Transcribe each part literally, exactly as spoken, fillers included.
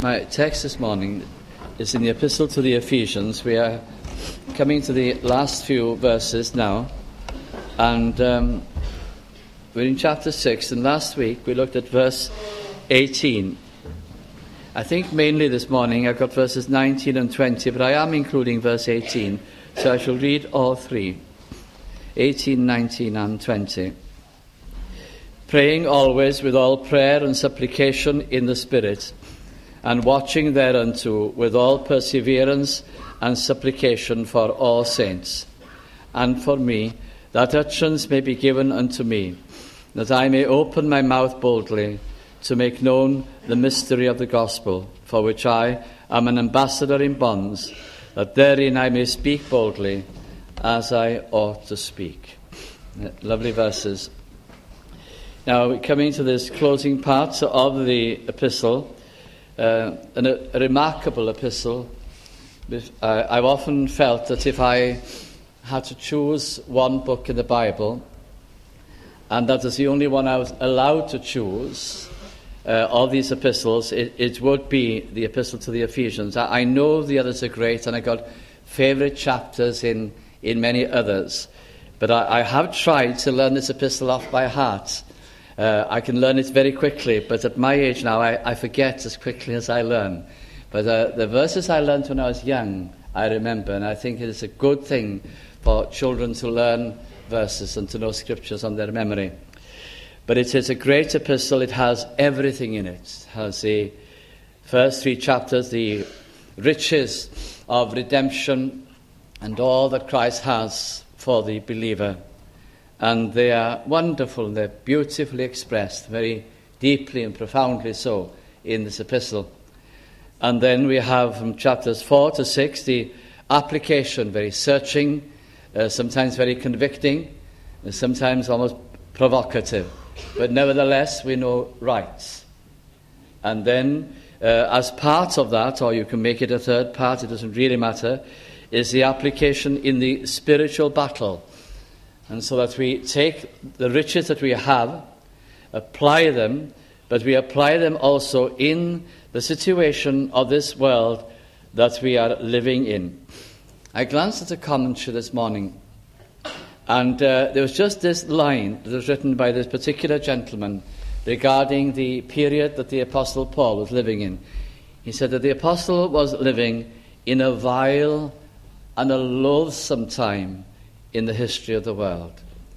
My text this morning is in the Epistle to the Ephesians. We are coming to the last few verses now, and um, we're in chapter six, and last week we looked at verse eighteen. I think mainly this morning I've got verses nineteen and twenty, but I am including verse eighteen, so I shall read all three, eighteen, nineteen and twenty. Praying always with all prayer and supplication in the Spirit, and watching thereunto with all perseverance and supplication for all saints, and for me, that utterance may be given unto me, that I may open my mouth boldly to make known the mystery of the gospel, for which I am an ambassador in bonds, that therein I may speak boldly as I ought to speak. Lovely verses. Now, we're coming to this closing part of the epistle, uh, an, a remarkable epistle. Uh, I've often felt that if I had to choose one book in the Bible, and that is the only one I was allowed to choose uh, of these epistles, it, it would be the Epistle to the Ephesians. I, I know the others are great, and I got favourite chapters in, in many others, but I, I have tried to learn this epistle off by heart. Uh, I can learn it very quickly, but at my age now, I, I forget as quickly as I learn. But uh, the verses I learned when I was young, I remember, and I think it is a good thing for children to learn verses and to know scriptures on their memory. But it is a great epistle. It has everything in it. It has the first three chapters, the riches of redemption and all that Christ has for the believer. And they are wonderful, they're beautifully expressed, very deeply and profoundly so, in this epistle. And then we have from chapters four to six the application, very searching, uh, sometimes very convicting, and sometimes almost provocative. But nevertheless, we know rights. And then, uh, as part of that, or you can make it a third part, it doesn't really matter, is the application in the spiritual battle. And so that we take the riches that we have, apply them, but we apply them also in the situation of this world that we are living in. I glanced at a commentary this morning, and uh, there was just this line that was written by this particular gentleman regarding the period that the Apostle Paul was living in. He said that the Apostle was living in a vile and a loathsome time in the history of the world.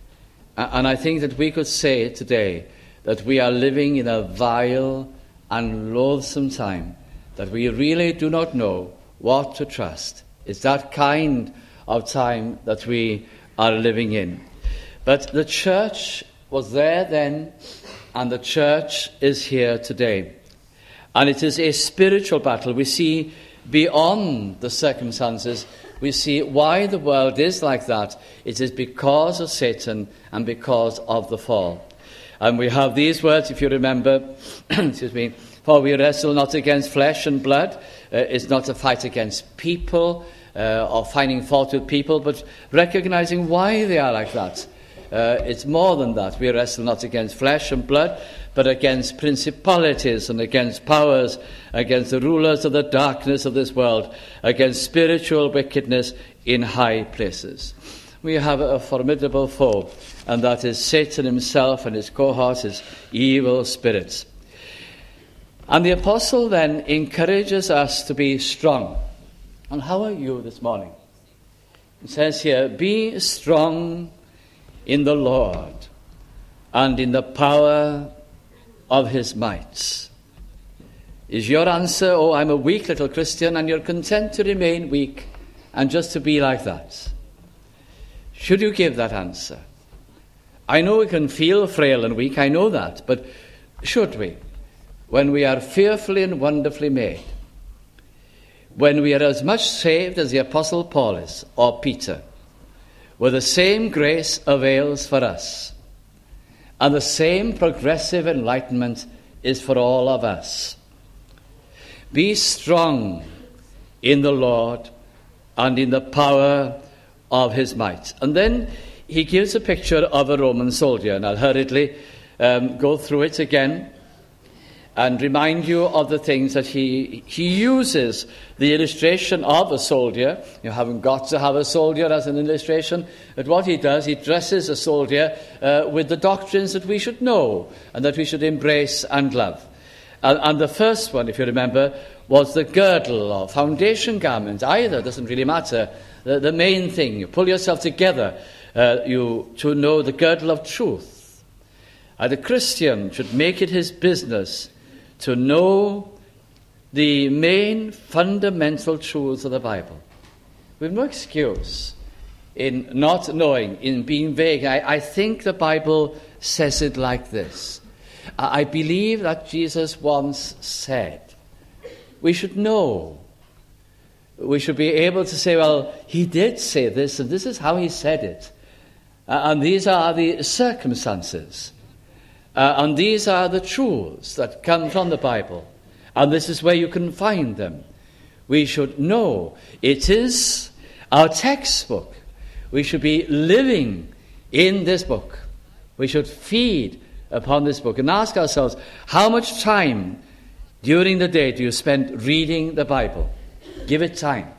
And I think that we could say today that we are living in a vile and loathsome time, that we really do not know what to trust. It's that kind of time that we are living in. But the church was there then, and the church is here today. And it is a spiritual battle. We see beyond the circumstances. We see why the world is like that. It is because of Satan and because of the fall. And we have these words, if you remember, excuse me, for we wrestle not against flesh and blood. Uh, it's not a fight against people uh, or finding fault with people, but recognizing why they are like that. Uh, it's more than that. We wrestle not against flesh and blood, but against principalities and against powers, against the rulers of the darkness of this world, against spiritual wickedness in high places. We have a formidable foe, and that is Satan himself and his cohorts, his evil spirits. And the apostle then encourages us to be strong. And how are you this morning? It says here, be strong in the Lord and in the power of his might. Is your answer, oh, I'm a weak little Christian, and you're content to remain weak and just to be like that? Should you give that answer? I know we can feel frail and weak, I know that, but should we? When we are fearfully and wonderfully made, when we are as much saved as the Apostle Paul is, or Peter, where the same grace avails for us, and the same progressive enlightenment is for all of us. Be strong in the Lord and in the power of his might. And then he gives a picture of a Roman soldier, and I'll hurriedly um, go through it again. and remind you of the things that he he uses. The illustration of a soldier. You haven't got to have a soldier as an illustration, but what he does, he dresses a soldier uh, with the doctrines that we should know and that we should embrace and love. And, and the first one, if you remember, was the girdle or foundation garment. Either doesn't really matter. The, the main thing, you pull yourself together uh, you to know the girdle of truth. And the Christian should make it his business to know the main fundamental truths of the Bible. We have no excuse in not knowing, in being vague. I, I think the Bible says it like this. I believe that Jesus once said. We should know. We should be able to say, well, he did say this, and this is how he said it. Uh, and these are the circumstances. Uh, and these are the truths that come from the Bible. And this is where you can find them. We should know. It is our textbook. We should be living in this book. We should feed upon this book and ask ourselves, how much time during the day do you spend reading the Bible? Give it time.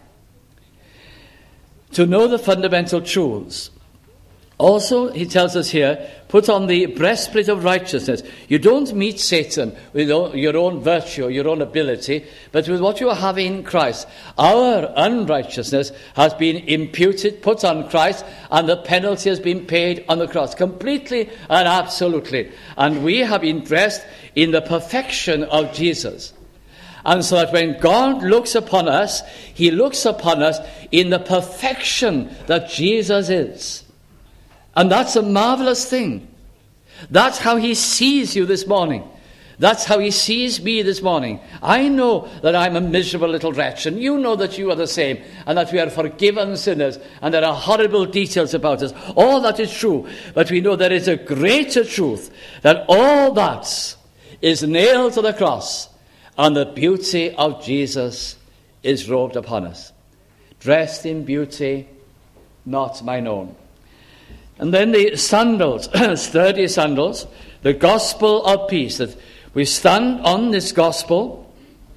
To know the fundamental truths. Also, he tells us here, put on the breastplate of righteousness. You don't meet Satan with your own virtue, your own ability, but with what you have in Christ. Our unrighteousness has been imputed, put on Christ, and the penalty has been paid on the cross, completely and absolutely. And we have been dressed in the perfection of Jesus. And so that when God looks upon us, he looks upon us in the perfection that Jesus is. And that's a marvelous thing. That's how he sees you this morning. That's how he sees me this morning. I know that I'm a miserable little wretch, and you know that you are the same, and that we are forgiven sinners, and there are horrible details about us. All that is true, but we know there is a greater truth, that all that is nailed to the cross, and the beauty of Jesus is robed upon us. Dressed in beauty, not mine own. And then the sandals, sturdy sandals, the gospel of peace, that we stand on this gospel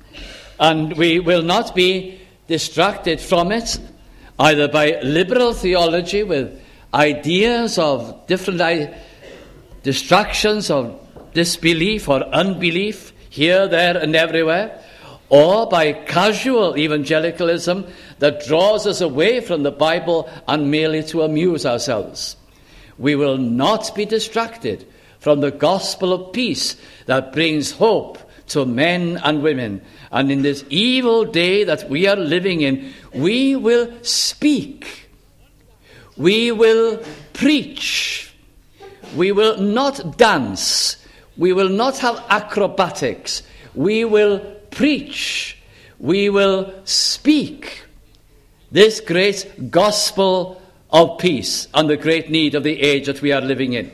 and we will not be distracted from it, either by liberal theology with ideas of different I- distractions of disbelief or unbelief here, there, and everywhere, or by casual evangelicalism that draws us away from the Bible and merely to amuse ourselves. We will not be distracted from the gospel of peace that brings hope to men and women. And in this evil day that we are living in, we will speak. We will preach. We will not dance. We will not have acrobatics. We will preach. We will speak this great gospel of peace and the great need of the age that we are living in.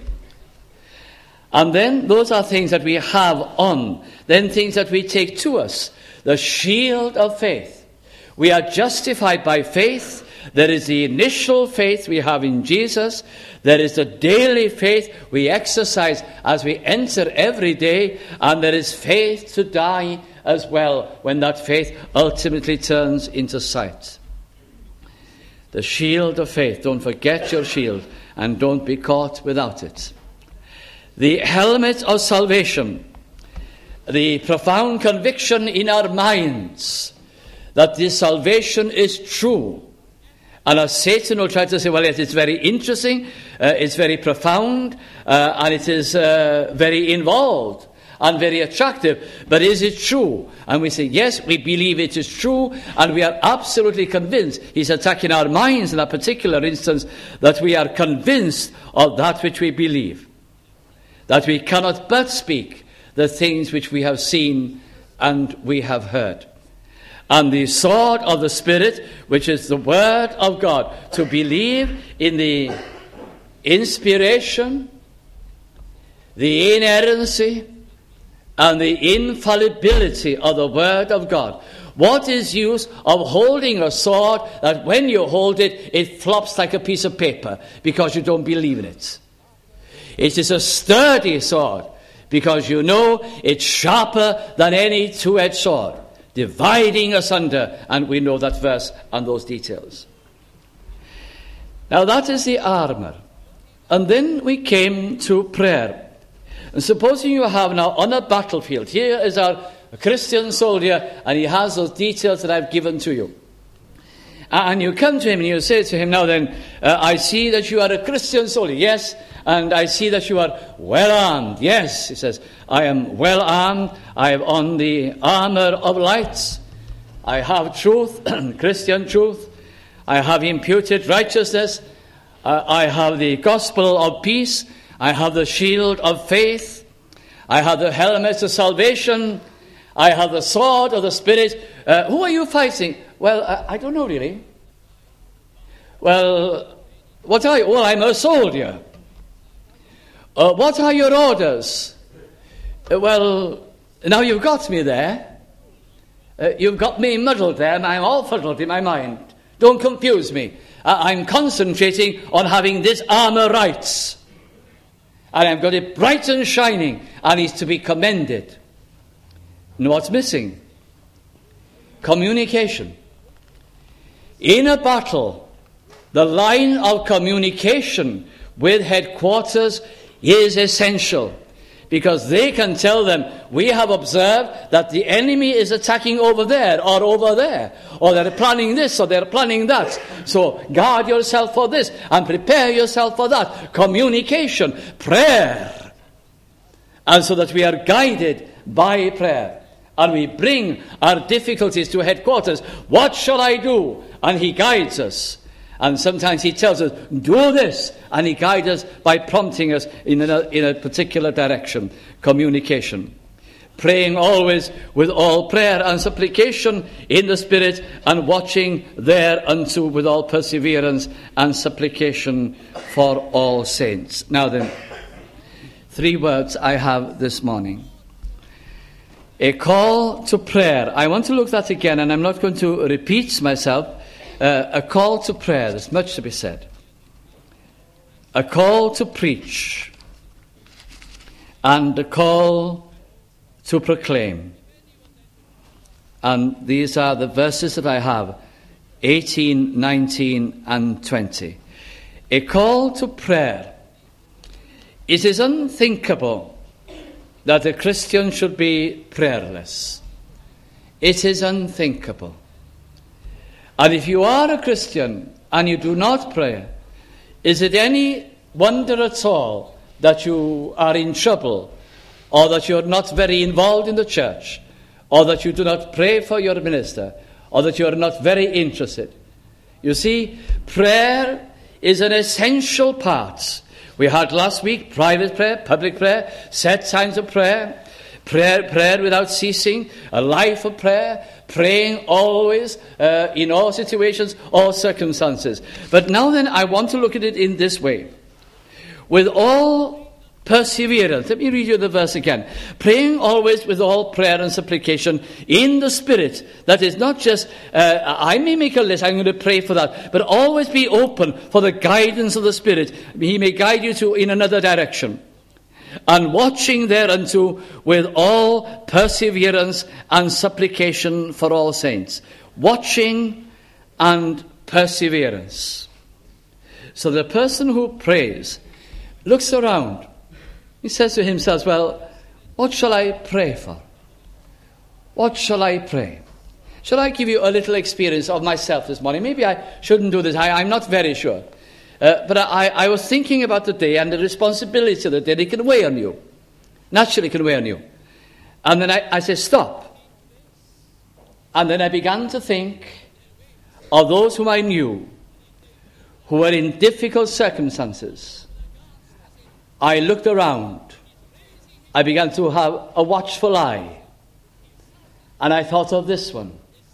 And then those are things that we have on. Then things that we take to us. The shield of faith. We are justified by faith. There is the initial faith we have in Jesus. There is the daily faith we exercise as we enter every day. And there is faith to die as well when that faith ultimately turns into sight. The shield of faith. Don't forget your shield and don't be caught without it. The helmet of salvation. The profound conviction in our minds that this salvation is true. And as Satan will try to say, well, yes, it's very interesting, uh, it's very profound, uh, and it is uh, very involved and very attractive, but is it true? And we say, yes, we believe it is true, and we are absolutely convinced. He's attacking our minds in a particular instance, that we are convinced of that which we believe, that we cannot but speak the things which we have seen and we have heard. And the sword of the Spirit, which is the word of God, to believe in the inspiration, the inerrancy, and the infallibility of the word of God. What is use of holding a sword that when you hold it, it flops like a piece of paper because you don't believe in it? It is a sturdy sword because you know it's sharper than any two-edged sword, dividing asunder. And we know that verse and those details. Now that is the armor. And then we came to prayer. And supposing you have now on a battlefield, here is our Christian soldier, and he has those details that I've given to you. And you come to him and you say to him, now then, uh, I see that you are a Christian soldier. Yes. And I see that you are well armed. Yes. He says, I am well armed. I have on the armor of light. I have truth, Christian truth. I have imputed righteousness. Uh, I have the gospel of peace. I have the shield of faith. I have the helmet of salvation. I have the sword of the Spirit. Uh, who are you fighting? Well, I, I don't know really. Well, what are you? Well, I'm a soldier. Uh, what are your orders? Uh, well, now you've got me there. Uh, you've got me muddled there, and I'm all fuddled in my mind. Don't confuse me. Uh, I'm concentrating on having this armor right. And I've got it bright and shining, and it's to be commended. And what's missing? Communication. In a battle, the line of communication with headquarters is essential, because they can tell them, we have observed that the enemy is attacking over there or over there, or they're planning this or they're planning that. So guard yourself for this and prepare yourself for that. Communication, prayer. And so that we are guided by prayer. And we bring our difficulties to headquarters. What shall I do? And he guides us. And sometimes he tells us, do this. And he guides us by prompting us in a, in a particular direction. Communication. Praying always with all prayer and supplication in the Spirit, and watching thereunto with all perseverance and supplication for all saints. Now then, three words I have this morning. A call to prayer. I want to look at that again, and I'm not going to repeat myself. Uh, a call to prayer. There's much to be said. A call to preach. And a call to proclaim. And these are the verses that I have. eighteen, nineteen and twenty. A call to prayer. It is unthinkable that a Christian should be prayerless. It is unthinkable. And if you are a Christian and you do not pray, is it any wonder at all that you are in trouble, or that you're not very involved in the church, or that you do not pray for your minister, or that you're not very interested? You see, prayer is an essential part. We had last week private prayer, public prayer, set times of prayer, prayer, prayer without ceasing, a life of prayer, praying always, uh, in all situations, all circumstances. But now then, I want to look at it in this way. With all perseverance. Let me read you the verse again. Praying always with all prayer and supplication in the Spirit. That is not just, uh, I may make a list, I'm going to pray for that. But always be open for the guidance of the Spirit. He may guide you to in another direction. And watching thereunto with all perseverance and supplication for all saints. Watching and perseverance. So the person who prays looks around. He says to himself, well, what shall I pray for? What shall I pray? Shall I give you a little experience of myself this morning? Maybe I shouldn't do this. I, I'm not very sure. Uh, but I, I was thinking about the day and the responsibility of the day. It can weigh on you. Naturally it can weigh on you. And then I, I said, stop. And then I began to think of those whom I knew who were in difficult circumstances. I looked around. I began to have a watchful eye. And I thought of this one.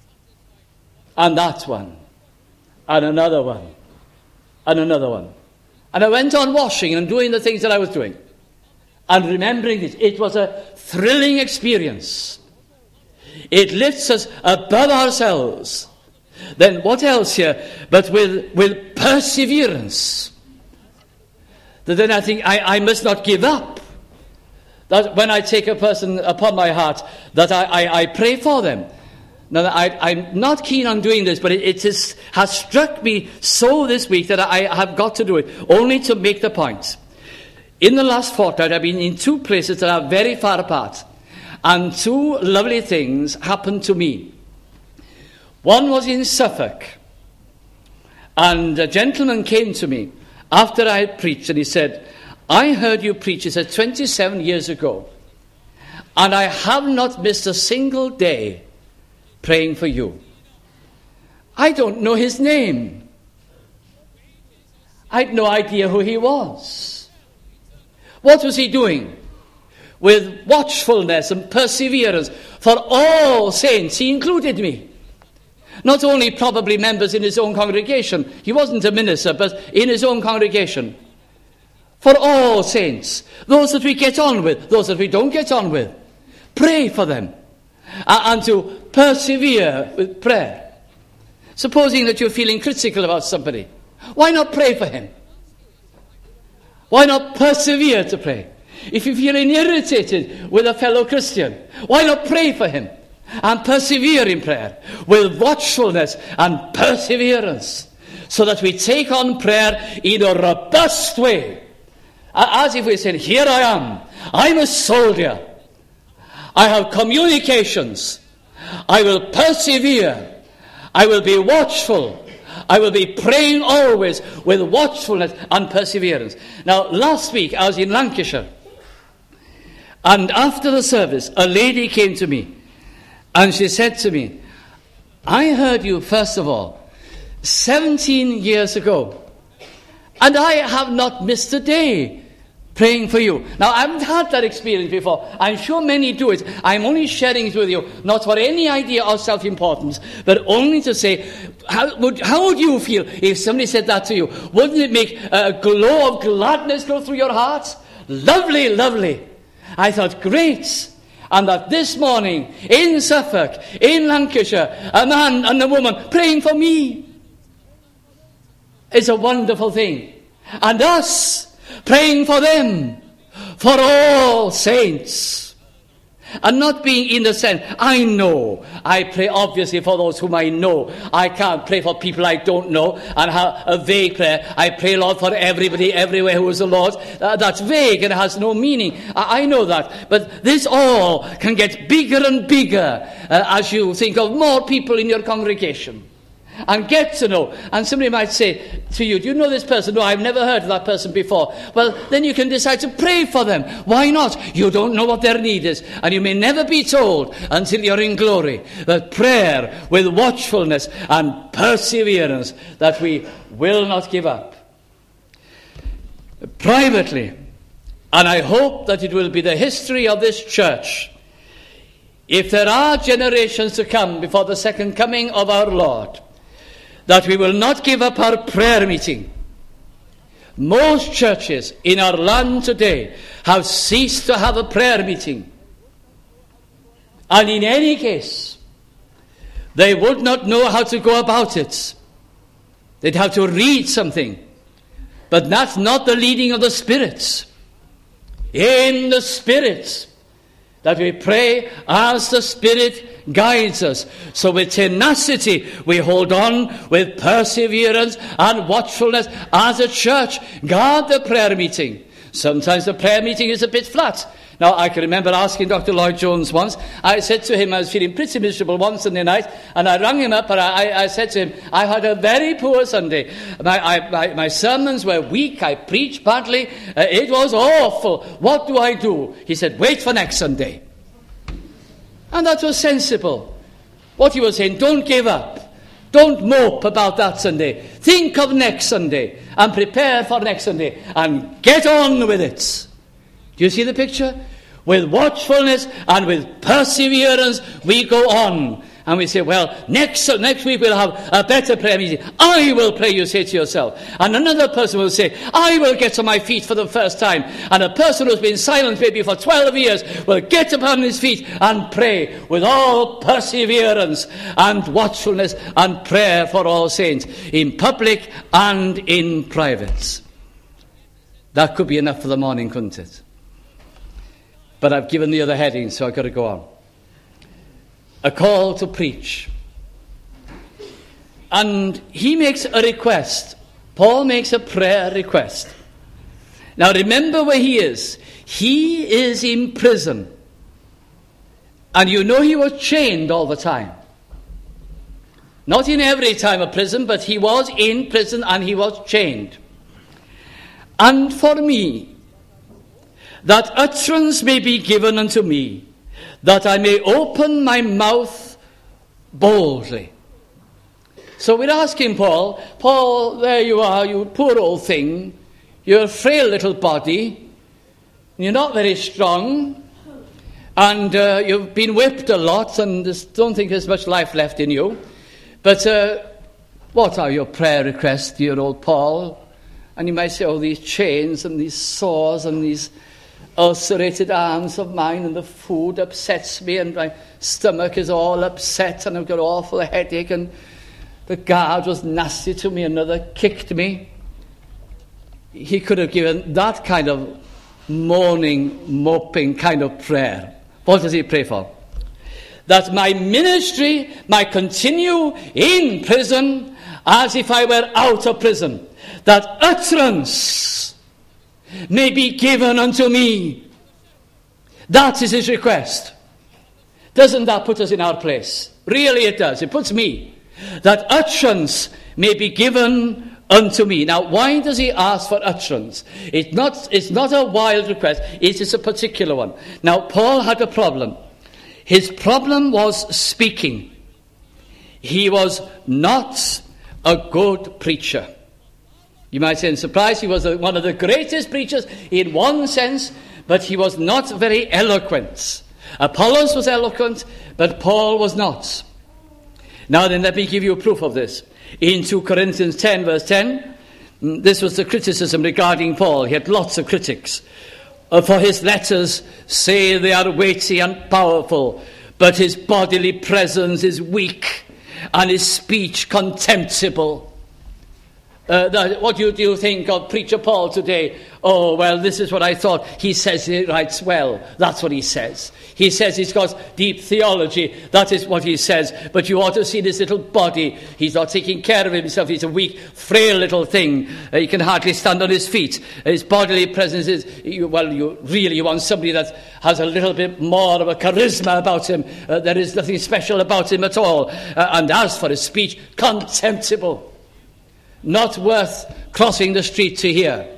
And that one. And another one. And another one. And I went on washing and doing the things that I was doing. And remembering it. It was a thrilling experience. It lifts us above ourselves. Then what else here? But with, with perseverance. That then I think I, I must not give up. that when I take a person upon my heart, that I, I, I pray for them. Now, I, I'm not keen on doing this, but it, it is, has struck me so this week that I have got to do it, only to make the point. In the last fortnight, I've been in two places that are very far apart, and two lovely things happened to me. One was in Suffolk, and a gentleman came to me after I had preached, and he said, I heard you preach, he said, twenty-seven years ago, and I have not missed a single day praying for you. I don't know his name. I had no idea who he was. What was he doing? With watchfulness and perseverance for all saints, he included me. Not only probably members in his own congregation, he wasn't a minister, but in his own congregation. For all saints, those that we get on with, those that we don't get on with, pray for them, uh, and to persevere with prayer. Supposing that you're feeling critical about somebody, why not pray for him? Why not persevere to pray? If you're feeling irritated with a fellow Christian, why not pray for him and persevere in prayer with watchfulness and perseverance, so that we take on prayer in a robust way, as if we said, here I am, I'm a soldier, I have communications, I will persevere, I will be watchful, I will be praying always with watchfulness and perseverance. Now, last week I was in Lancashire, and after the service, a lady came to me, and she said to me, I heard you, first of all, seventeen years ago, and I have not missed a day praying for you. Now, I haven't had that experience before. I'm sure many do it. I'm only sharing it with you, not for any idea of self-importance, but only to say, how would, how would you feel if somebody said that to you? Wouldn't it make a glow of gladness go through your heart? Lovely, lovely. I thought, great. And that this morning, in Suffolk, in Lancashire, a man and a woman praying for me is a wonderful thing. And us praying for them, for all saints. And not being in the sense, I know. I pray obviously for those whom I know. I can't pray for people I don't know and have a vague prayer. I pray, Lord, for everybody everywhere who is the Lord. Uh, that's vague and has no meaning. I, I know that. But this all can get bigger and bigger uh, as you think of more people in your congregation. And get to know. And somebody might say to you, do you know this person? No, I've never heard of that person before. Well, then you can decide to pray for them. Why not? You don't know what their need is. And you may never be told until you're in glory. But prayer with watchfulness and perseverance, that we will not give up. Privately, and I hope that it will be the history of this church, if there are generations to come before the second coming of our Lord, that we will not give up our prayer meeting. Most churches in our land today have ceased to have a prayer meeting. And in any case, they would not know how to go about it. They'd have to read something. But that's not the leading of the Spirit. In the Spirit, that we pray as the Spirit guides us. So with tenacity we hold on, with perseverance and watchfulness as a church. Guard the prayer meeting. Sometimes the prayer meeting is a bit flat. Now, I can remember asking Doctor Lloyd Jones once. I said to him, I was feeling pretty miserable one Sunday night, and I rang him up and I, I said to him, I had a very poor Sunday. My, I, my, my sermons were weak. I preached badly. Uh, it was awful. What do I do? He said, wait for next Sunday. And that was sensible. What he was saying, don't give up. Don't mope about that Sunday. Think of next Sunday and prepare for next Sunday and get on with it. Do you see the picture? With watchfulness and with perseverance we go on. And we say, well, next next week we'll have a better prayer meeting. I will pray, you say to yourself. And another person will say, I will get on my feet for the first time. And a person who's been silent maybe for twelve years will get upon his feet and pray with all perseverance and watchfulness and prayer for all saints, in public and in private. That could be enough for the morning, couldn't it? But I've given the other heading, so I've got to go on. A call to preach. And he makes a request. Paul makes a prayer request. Now remember where he is. He is in prison. And you know he was chained all the time. Not in every time of prison, but he was in prison and he was chained. And for me, that utterance may be given unto me, that I may open my mouth boldly. So we're asking Paul, Paul, there you are, you poor old thing. You're a frail little body. You're not very strong. And uh, you've been whipped a lot, and don't think there's much life left in you. But uh, what are your prayer requests, dear old Paul? And you might say, oh, these chains and these sores and these ulcerated arms of mine, and the food upsets me, and my stomach is all upset, and I've got an awful headache, and the guard was nasty to me, another kicked me. He could have given that kind of moaning, moping kind of prayer. What does he pray for? That my ministry might continue in prison as if I were out of prison. That utterance may be given unto me. That is his request. Doesn't that put us in our place? Really it does. It puts me. That utterance may be given unto me. Now, why does he ask for utterance? It's not, it's not a wild request. It is a particular one. Now, Paul had a problem. His problem was speaking. He was not a good preacher. You might say in surprise, he was a, one of the greatest preachers in one sense, but he was not very eloquent. Apollos was eloquent, but Paul was not. Now then, let me give you a proof of this. In two Corinthians ten, verse ten, this was the criticism regarding Paul. He had lots of critics. Uh, for his letters say they are weighty and powerful, but his bodily presence is weak, and his speech contemptible. Uh, that, what do you, do you think of Preacher Paul today? Oh, well, this is what I thought. He says he writes well. That's what he says. He says he's got deep theology. That is what he says. But you ought to see this little body. He's not taking care of himself. He's a weak, frail little thing. Uh, he can hardly stand on his feet. His bodily presence is, you, well, you really you want somebody that has a little bit more of a charisma about him. Uh, there is nothing special about him at all. Uh, and as for his speech, contemptible. Not worth crossing the street to hear.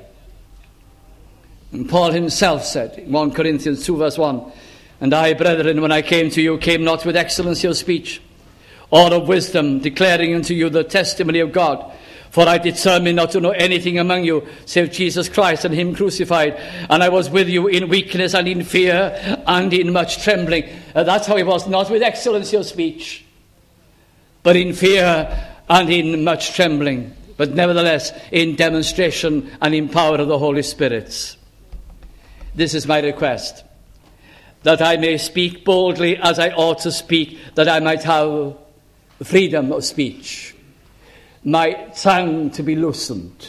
And Paul himself said in First Corinthians two verse one, and I, brethren, when I came to you, came not with excellency of speech or of wisdom, declaring unto you the testimony of God. For I determined not to know anything among you, save Jesus Christ and him crucified. And I was with you in weakness and in fear and in much trembling. Uh, that's how he was, not with excellency of speech, but in fear and in much trembling. But nevertheless, in demonstration and in power of the Holy Spirit. This is my request, that I may speak boldly as I ought to speak, that I might have freedom of speech, my tongue to be loosened,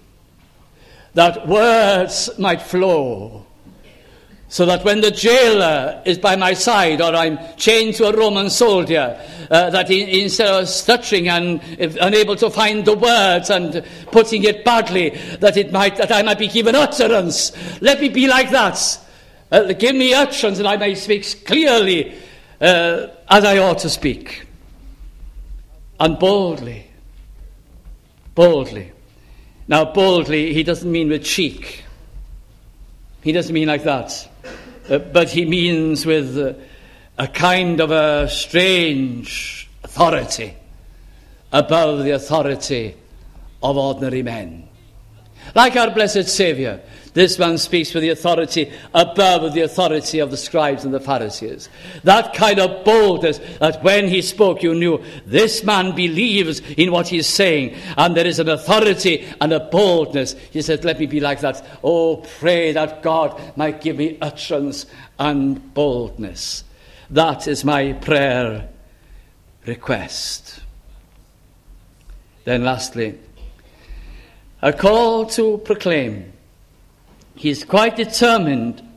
that words might flow, so that when the jailer is by my side, or I'm chained to a Roman soldier, uh, that he, instead of stuttering and if unable to find the words and putting it badly, that it might that I might be given utterance. Let me be like that. Uh, give me utterance, and I may speak clearly uh, as I ought to speak, and boldly, boldly. Now, boldly, he doesn't mean with cheek. He doesn't mean like that. Uh, but he means with uh, a kind of a strange authority above the authority of ordinary men. Like our blessed Saviour, this man speaks with the authority above the authority of the scribes and the Pharisees. That kind of boldness that when he spoke you knew this man believes in what he's saying, and there is an authority and a boldness. He said, let me be like that. Oh, pray that God might give me utterance and boldness. That is my prayer request. Then lastly, a call to proclaim. He is quite determined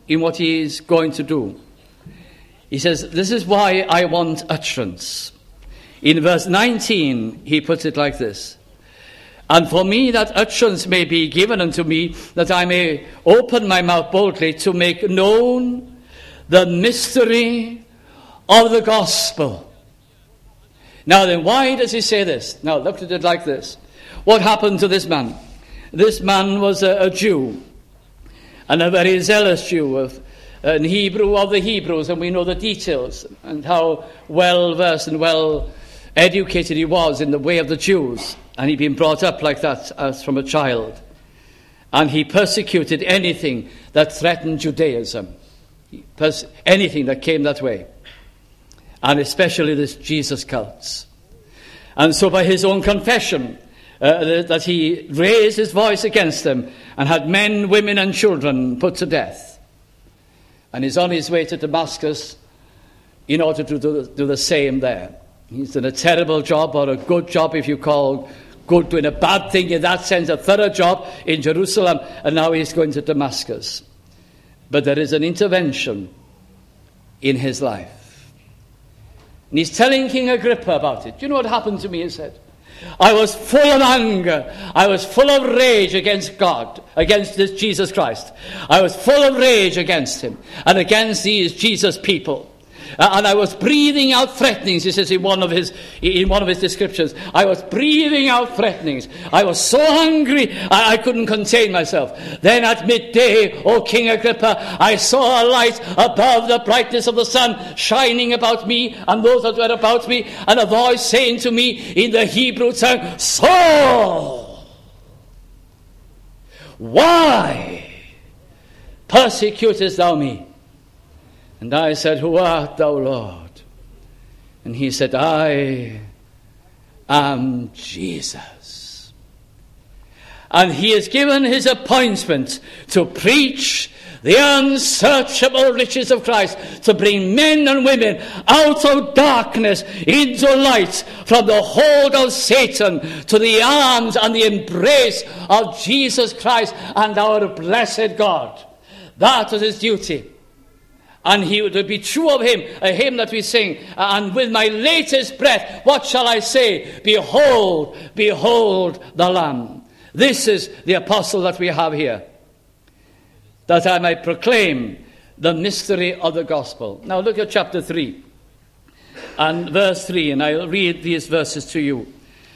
in what he is going to do. He says, this is why I want utterance. In verse nineteen, he puts it like this. And for me that utterance may be given unto me, that I may open my mouth boldly to make known the mystery of the gospel. Now then, why does he say this? Now look at it like this. What happened to this man? This man was a, a Jew, and a very zealous Jew, of an Hebrew of the Hebrews, and we know the details, and how well versed and well educated he was in the way of the Jews. And he'd been brought up like that as from a child. And he persecuted anything that threatened Judaism. Pers- anything that came that way. And especially this Jesus cults. And so by his own confession, uh, that he raised his voice against them and had men, women and children put to death. And he's on his way to Damascus in order to do, do the same there. He's done a terrible job, or a good job if you call good doing a bad thing in that sense, a thorough job in Jerusalem, and now he's going to Damascus. But there is an intervention in his life. And he's telling King Agrippa about it. Do you know what happened to me, he said? I was full of anger. I was full of rage against God, against this Jesus Christ. I was full of rage against him and against these Jesus people. Uh, and I was breathing out threatenings, he says in one of his in one of his descriptions. I was breathing out threatenings. I was so hungry, I, I couldn't contain myself. Then at midday, O King Agrippa, I saw a light above the brightness of the sun shining about me and those that were about me, and a voice saying to me in the Hebrew tongue, Saul, why persecutest thou me? And I said, Who art thou, Lord? And he said, I am Jesus. And he is given his appointment to preach the unsearchable riches of Christ, to bring men and women out of darkness into light, from the hold of Satan to the arms and the embrace of Jesus Christ and our blessed God. That was his duty. And he would be true of him, a hymn that we sing. And with my latest breath, what shall I say? Behold, behold the Lamb. This is the apostle that we have here. That I might proclaim the mystery of the gospel. Now look at chapter three. And verse three, and I'll read these verses to you.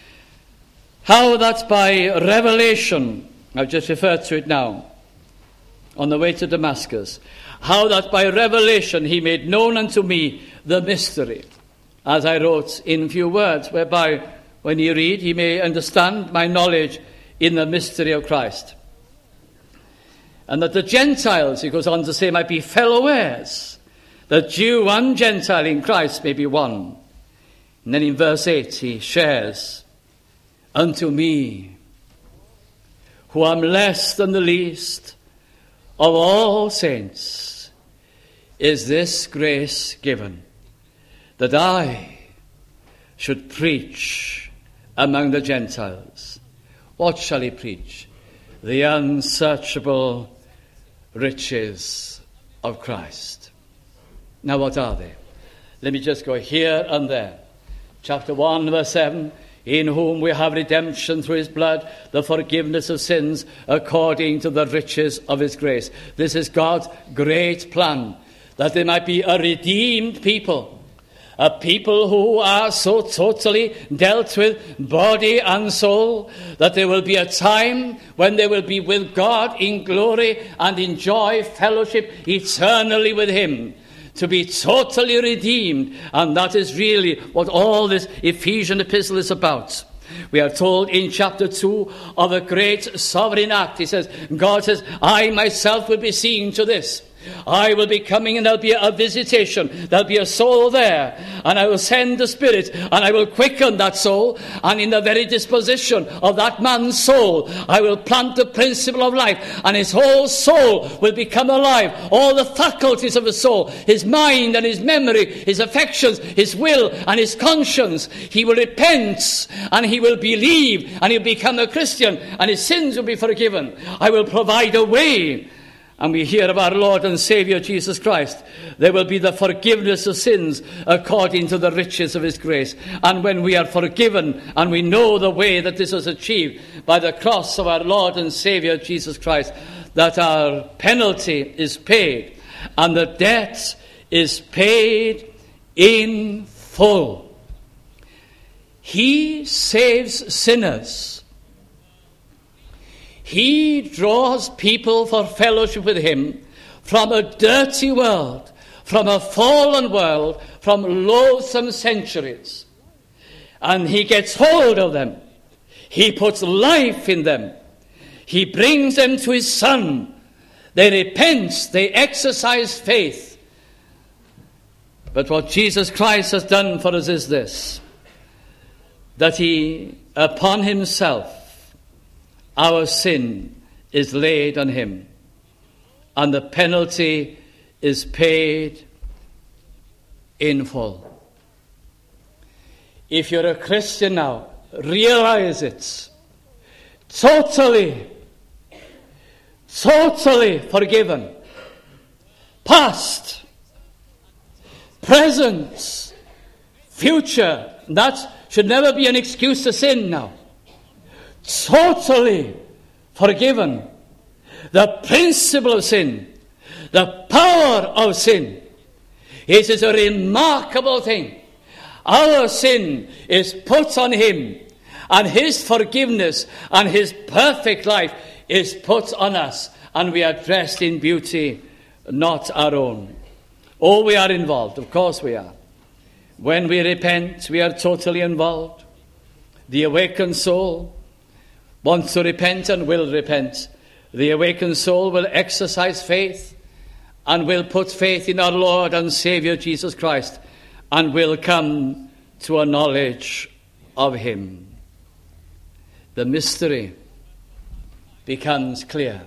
How that by revelation, I've just referred to it now, on the way to Damascus, how that by revelation he made known unto me the mystery, as I wrote in few words, whereby when you read, he may understand my knowledge in the mystery of Christ. And that the Gentiles, he goes on to say, might be fellow heirs, that Jew and Gentile in Christ may be one. And then in verse eight he shares, unto me, who am less than the least of all saints, is this grace given, that I should preach among the Gentiles. What shall he preach? The unsearchable riches of Christ. Now what are they? Let me just go here and there. Chapter one, verse seven. In whom we have redemption through his blood, the forgiveness of sins, according to the riches of his grace. This is God's great plan, that there might be a redeemed people, a people who are so totally dealt with, body and soul, that there will be a time when they will be with God in glory and enjoy fellowship eternally with him. To be totally redeemed. And that is really what all this Ephesian epistle is about. We are told in chapter two of a great sovereign act. He says, God says, I myself will be seeing to this. I will be coming, and there'll be a visitation. There'll be a soul there, and I will send the Spirit, and I will quicken that soul, and in the very disposition of that man's soul, I will plant the principle of life, and his whole soul will become alive. All the faculties of the soul, his mind and his memory, his affections, his will and his conscience, he will repent, and he will believe, and he'll become a Christian, and his sins will be forgiven. I will provide a way. and we hear of our Lord and Saviour Jesus Christ, there will be the forgiveness of sins according to the riches of his grace. And when we are forgiven and we know the way that this was achieved by the cross of our Lord and Saviour Jesus Christ, that our penalty is paid and the debt is paid in full. He saves sinners. He draws people for fellowship with him from a dirty world, from a fallen world, from loathsome centuries. And he gets hold of them. He puts life in them. He brings them to his Son. They repent. They exercise faith. But what Jesus Christ has done for us is this, that he, upon himself, our sin is laid on him, and the penalty is paid in full. If you're a Christian now, realize it. Totally, totally forgiven. Past, present, future. That should never be an excuse to sin now. Totally forgiven. The principle of sin, the power of sin, it is a remarkable thing. Our sin is put on him, and his forgiveness and his perfect life is put on us, and we are dressed in beauty, not our own. Oh, we are involved. Of course we are. When we repent, we are totally involved. The awakened soul wants to repent and will repent. The awakened soul will exercise faith and will put faith in our Lord and Saviour Jesus Christ and will come to a knowledge of him. The mystery becomes clear.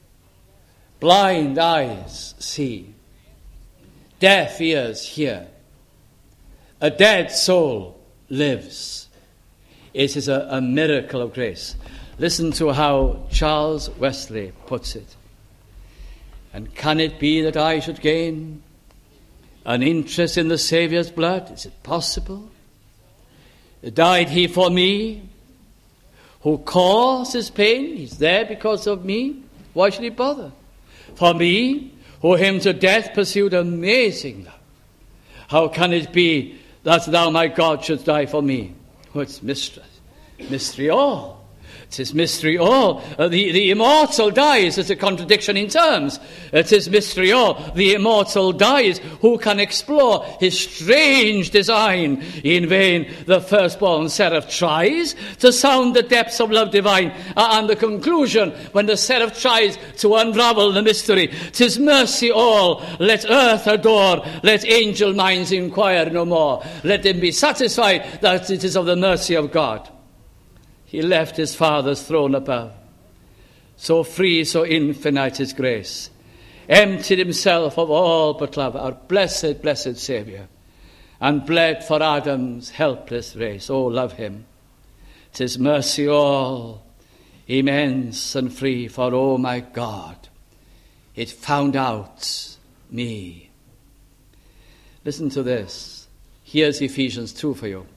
Blind eyes see. Deaf ears hear. A dead soul lives. It is a, a miracle of grace. Listen to how Charles Wesley puts it. And can it be that I should gain an interest in the Saviour's blood? Is it possible? Died he for me? Who caused his pain? He's there because of me. Why should he bother? For me, who him to death pursued, amazing love. How can it be that thou, my God, shouldst die for me? Oh, it's mystery. Mystery all. It is mystery all. Uh, the, the immortal dies is a contradiction in terms. It is mystery all. The immortal dies. Who can explore his strange design? In vain the firstborn seraph tries to sound the depths of love divine. Uh, and the conclusion, when the seraph tries to unravel the mystery, 'tis mercy all. Let earth adore. Let angel minds inquire no more. Let them be satisfied that it is of the mercy of God. He left his Father's throne above. So free, so infinite his grace. Emptied himself of all but love, our blessed, blessed Saviour, and bled for Adam's helpless race. Oh, love him. 'Tis mercy all, immense and free, for, oh my God, it found out me. Listen to this. Here's Ephesians two for you.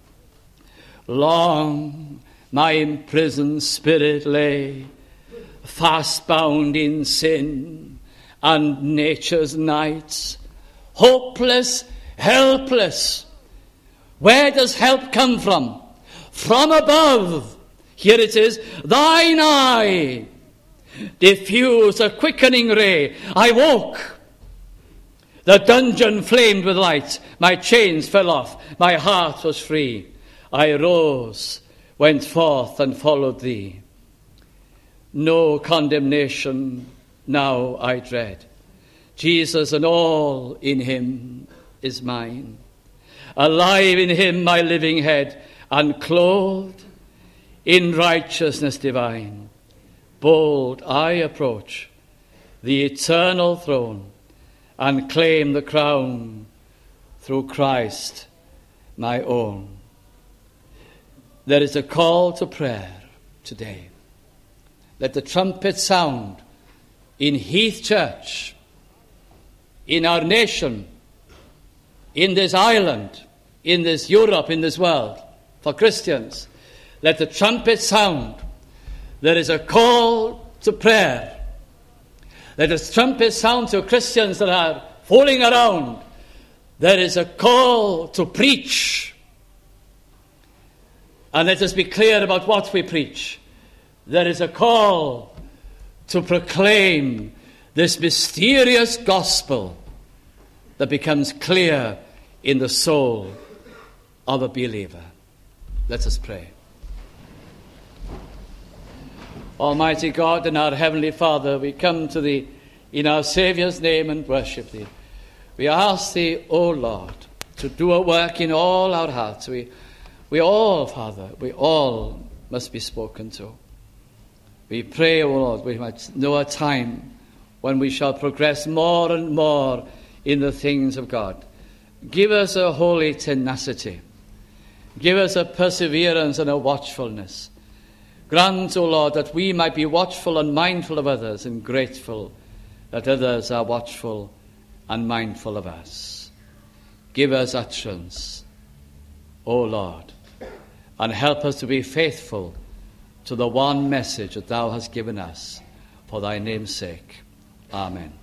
Long my imprisoned spirit lay, fast bound in sin and nature's nights, hopeless, helpless. Where does help come from? From above. Here it is. Thine eye diffused a quickening ray. I woke. The dungeon flamed with light. My chains fell off. My heart was free. I rose, went forth and followed thee. No condemnation now I dread. Jesus and all in him is mine. Alive in him my living head, and clothed in righteousness divine. Bold I approach the eternal throne and claim the crown through Christ my own. There is a call to prayer today. Let the trumpet sound in Heath Church, in our nation, in this island, in this Europe, in this world, for Christians. Let the trumpet sound. There is a call to prayer. Let the trumpet sound to Christians that are fooling around. There is a call to preach. And let us be clear about what we preach. There is a call to proclaim this mysterious gospel that becomes clear in the soul of a believer. Let us pray. Almighty God and our Heavenly Father, we come to Thee in our Saviour's name and worship Thee. We ask Thee, O Lord, to do a work in all our hearts. We, we all, Father, we all must be spoken to. We pray, O Lord, we might know a time when we shall progress more and more in the things of God. Give us a holy tenacity. Give us a perseverance and a watchfulness. Grant, O Lord, that we might be watchful and mindful of others, and grateful that others are watchful and mindful of us. Give us utterance, O Lord, and help us to be faithful to the one message that Thou hast given us, for Thy name's sake. Amen.